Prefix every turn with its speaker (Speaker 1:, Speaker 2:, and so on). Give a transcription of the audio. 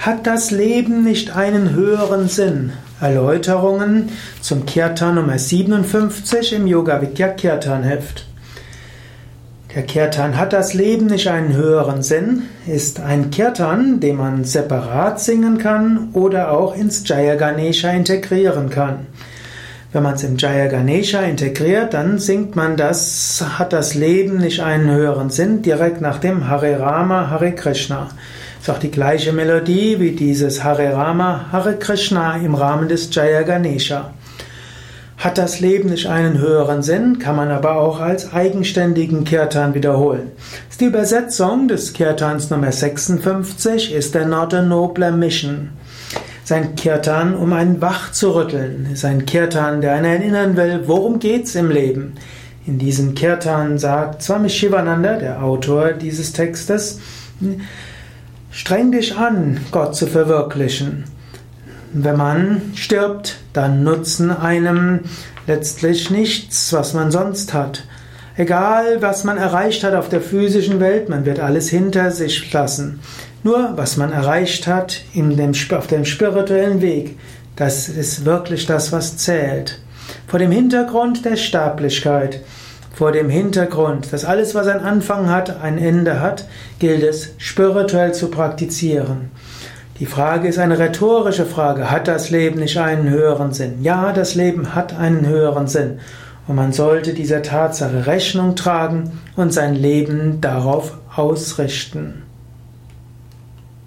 Speaker 1: Hat das Leben nicht einen höheren Sinn? Erläuterungen zum Kirtan Nummer 57 im Yoga Vidya Kirtan Heft. Der Kirtan Hat das Leben nicht einen höheren Sinn ist ein Kirtan, den man separat singen kann oder auch ins Jaya Ganesha integrieren kann. Wenn man es im Jaya Ganesha integriert, dann singt man das Hat das Leben nicht einen höheren Sinn direkt nach dem Hare Rama, Hare Krishna. Ist auch die gleiche Melodie wie dieses Hare Rama, Hare Krishna im Rahmen des Jaya Ganesha. Hat das Leben nicht einen höheren Sinn, kann man aber auch als eigenständigen Kirtan wiederholen. Die Übersetzung des Kirtans Nummer 56 ist der Not a Nobler Mission. Sein Kirtan, um einen wach zu rütteln, ist ein Kirtan, der einen erinnern will, worum geht's im Leben. In diesem Kirtan sagt Swami Shivananda, der Autor dieses Textes, streng dich an, Gott zu verwirklichen. Wenn man stirbt, dann nutzen einem letztlich nichts, was man sonst hat. Egal, was man erreicht hat auf der physischen Welt, man wird alles hinter sich lassen. Nur, was man erreicht hat auf dem spirituellen Weg, das ist wirklich das, was zählt. Vor dem Hintergrund der Sterblichkeit, vor dem Hintergrund, dass alles, was einen Anfang hat, ein Ende hat, gilt es, spirituell zu praktizieren. Die Frage ist eine rhetorische Frage. Hat das Leben nicht einen höheren Sinn? Ja, das Leben hat einen höheren Sinn. Und man sollte dieser Tatsache Rechnung tragen und sein Leben darauf ausrichten.